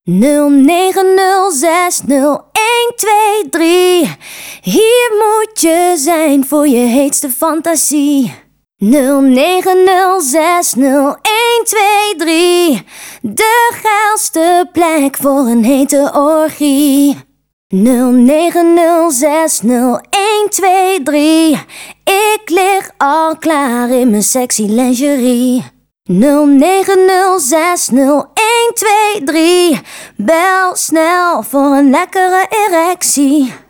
09060123. Hier moet je zijn voor je heetste fantasie. 09060123. De geilste plek voor een hete orgie. 09060123. Ik lig al klaar in mijn sexy lingerie. 09060123. Bel snel voor een lekkere erectie.